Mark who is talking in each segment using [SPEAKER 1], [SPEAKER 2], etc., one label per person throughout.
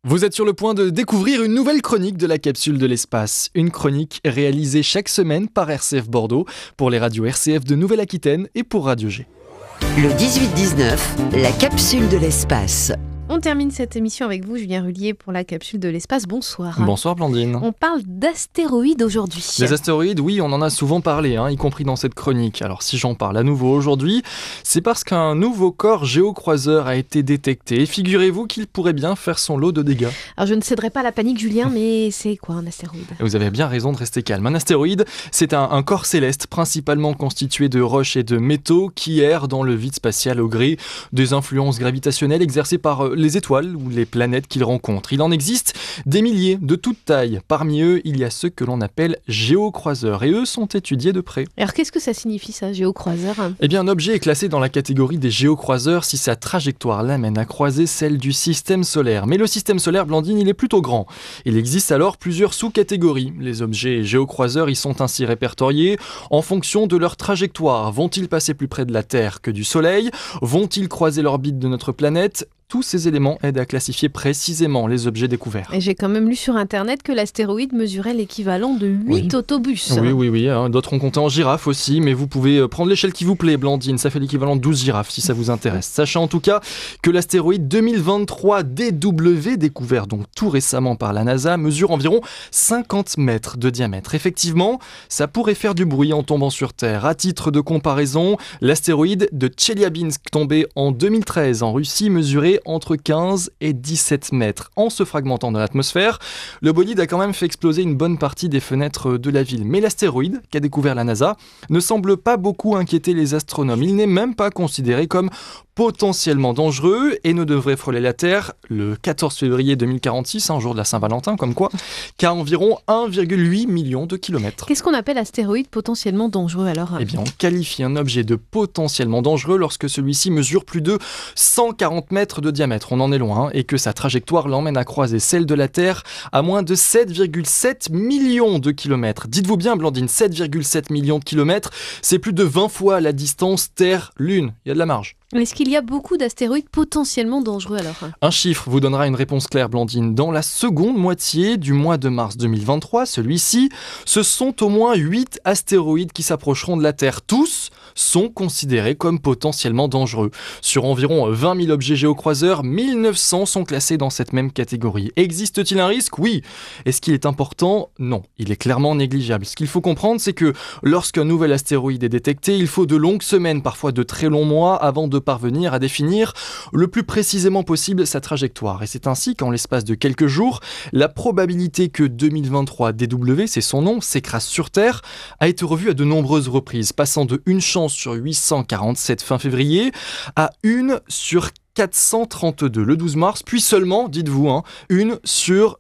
[SPEAKER 1] Vous êtes sur le point de découvrir une nouvelle chronique de la capsule de l'espace. Une chronique réalisée chaque semaine par RCF Bordeaux pour les radios RCF de Nouvelle-Aquitaine et pour Radio G.
[SPEAKER 2] Le 18-19, la capsule de l'espace.
[SPEAKER 3] On termine cette émission avec vous, Julien Rullier, pour la capsule de l'espace. Bonsoir.
[SPEAKER 1] Bonsoir Blandine.
[SPEAKER 3] On parle d'astéroïdes aujourd'hui.
[SPEAKER 1] Les astéroïdes, oui, on en a souvent parlé, y compris dans cette chronique. Alors si j'en parle à nouveau aujourd'hui, c'est parce qu'un nouveau corps géocroiseur a été détecté. Et figurez-vous qu'il pourrait bien faire son lot de dégâts.
[SPEAKER 3] Alors je ne céderai pas à la panique, Julien, mais c'est quoi un astéroïde ?
[SPEAKER 1] Et vous avez bien raison de rester calme. Un astéroïde, c'est un corps céleste principalement constitué de roches et de métaux qui errent dans le vide spatial au gré des influences gravitationnelles exercées par les étoiles ou les planètes qu'ils rencontrent. Il en existe des milliers de toutes tailles. Parmi eux, il y a ceux que l'on appelle géocroiseurs et eux sont étudiés de près.
[SPEAKER 3] Alors qu'est-ce que ça signifie ça, géocroiseur ?
[SPEAKER 1] Eh bien, un objet est classé dans la catégorie des géocroiseurs si sa trajectoire l'amène à croiser celle du système solaire. Mais le système solaire, Blandine, il est plutôt grand. Il existe alors plusieurs sous-catégories. Les objets géocroiseurs y sont ainsi répertoriés en fonction de leur trajectoire. Vont-ils passer plus près de la Terre que du Soleil ? Vont-ils croiser l'orbite de notre planète ? Tous ces éléments aident à classifier précisément les objets découverts.
[SPEAKER 3] Et j'ai quand même lu sur Internet que l'astéroïde mesurait l'équivalent de 8 autobus.
[SPEAKER 1] Oui. D'autres ont compté en girafes aussi, mais vous pouvez prendre l'échelle qui vous plaît, Blandine. Ça fait l'équivalent de 12 girafes si ça vous intéresse. Sachez en tout cas que l'astéroïde 2023 DW, découvert donc tout récemment par la NASA, mesure environ 50 mètres de diamètre. Effectivement, ça pourrait faire du bruit en tombant sur Terre. À titre de comparaison, l'astéroïde de Tcheliabinsk, tombé en 2013 en Russie, mesurait entre 15 et 17 mètres. En se fragmentant dans l'atmosphère, le bolide a quand même fait exploser une bonne partie des fenêtres de la ville. Mais l'astéroïde, qu'a découvert la NASA, ne semble pas beaucoup inquiéter les astronomes. Il n'est même pas considéré comme potentiellement dangereux et ne devrait frôler la Terre le 14 février 2046, jour de la Saint-Valentin, comme quoi, qu'à environ 1,8 million de kilomètres.
[SPEAKER 3] Qu'est-ce qu'on appelle astéroïde potentiellement dangereux alors ?
[SPEAKER 1] Eh bien, on qualifie un objet de potentiellement dangereux lorsque celui-ci mesure plus de 140 mètres de diamètre, on en est loin, et que sa trajectoire l'emmène à croiser celle de la Terre à moins de 7,7 millions de kilomètres. Dites-vous bien, Blandine, 7,7 millions de kilomètres, c'est plus de 20 fois la distance Terre-Lune. Il y a de la marge.
[SPEAKER 3] Est-ce qu'il y a beaucoup d'astéroïdes potentiellement dangereux alors ?
[SPEAKER 1] Un chiffre vous donnera une réponse claire, Blandine. Dans la seconde moitié du mois de mars 2023, celui-ci, ce sont au moins 8 astéroïdes qui s'approcheront de la Terre. Tous sont considérés comme potentiellement dangereux. Sur environ 20 000 objets géocroiseurs, 1900 sont classés dans cette même catégorie. Existe-t-il un risque ? Oui. Est-ce qu'il est important ? Non. Il est clairement négligeable. Ce qu'il faut comprendre, c'est que lorsqu'un nouvel astéroïde est détecté, il faut de longues semaines, parfois de très longs mois, avant de parvenir à définir le plus précisément possible sa trajectoire. Et c'est ainsi qu'en l'espace de quelques jours, la probabilité que 2023 DW, c'est son nom, s'écrase sur Terre, a été revue à de nombreuses reprises, passant de 1 chance sur 847 fin février à 1 sur 432 le 12 mars, puis seulement, dites-vous, 1 sur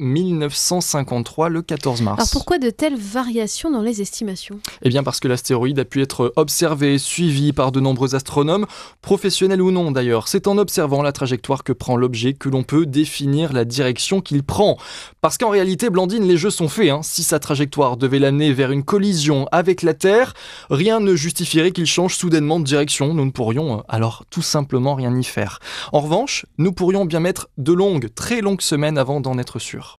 [SPEAKER 1] 1953 le 14 mars.
[SPEAKER 3] Alors pourquoi de telles variations dans les estimations ?
[SPEAKER 1] Eh bien parce que l'astéroïde a pu être observé, suivi par de nombreux astronomes, professionnels ou non d'ailleurs. C'est en observant la trajectoire que prend l'objet que l'on peut définir la direction qu'il prend. Parce qu'en réalité, Blandine, les jeux sont faits. Si sa trajectoire devait l'amener vers une collision avec la Terre, rien ne justifierait qu'il change soudainement de direction. Nous ne pourrions alors tout simplement rien y faire. En revanche, nous pourrions bien mettre de longues, très longues semaines avant d'en être sûrs.